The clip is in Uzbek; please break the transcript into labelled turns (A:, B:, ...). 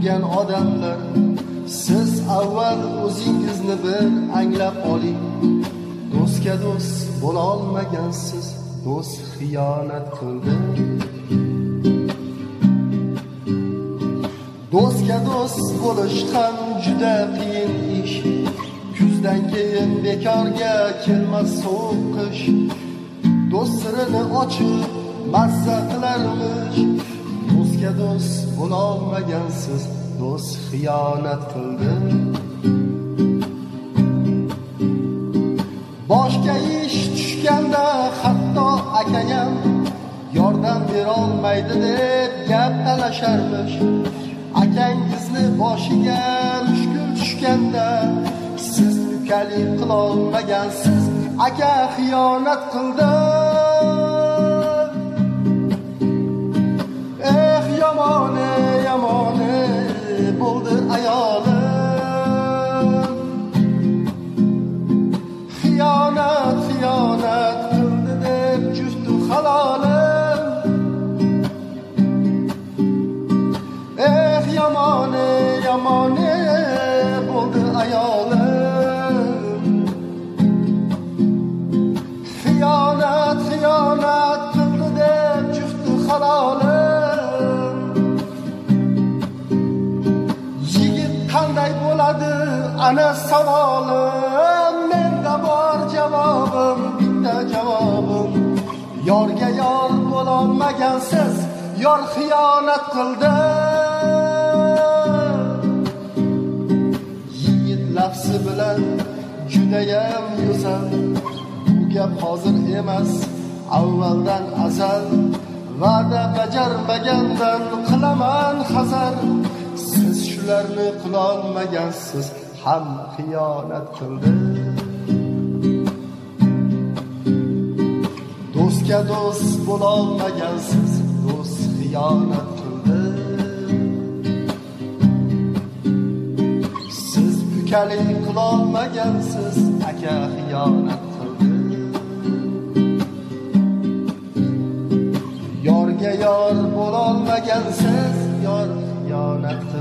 A: yurgan odamlar, siz avval o'zingizni bir anglab oling. Do'stga do'st bo'la olmagansiz, do'st xiyonat qildi. Do'stga do'st bo'lish ham juda qiyin ish. Kuzdan keyin bekorga kelmas sovuq qish. Do'st sirini ochib mazza qilarmish. Do'stga do'st bo'la olmagansiz, do'st xiyonat qildi. Boshga ish tushganda hatto akayam yordam bera olmaydi deb gap talasharmish. Akangizni boshiga mushkul tushganda siz ukalik qila olmagansiz, aka xiyonat qildi. Yomoni yomoni bo'ldi ayolim, xiyonat xiyonat qildi deb juftu halolim. Yomoni yomoni bo'ldi ayolim, xiyonat xiyonat qildi deb juftu halolim. Yigit qanday bo'ladi ana savolim, menda bor javobim, bitta javobim. Yorga yor bo'lolmagansiz, yor xiyonat qildi. Yigit lafzi bilan judayam yo'sal, bu gap hozir emas, avvaldan azal. Va'da bajarmagandan qilaman hazar. Siz shularni qila olmagansiz, ham xiyonat qildi. Do'stga do'st bo'la olmagansiz, do'st xiyonat qildi. Siz ukalik qila olmagansiz, aka xiyonat qildi. Yorga yor bo'la olmagansiz, yor xiyonat qildi.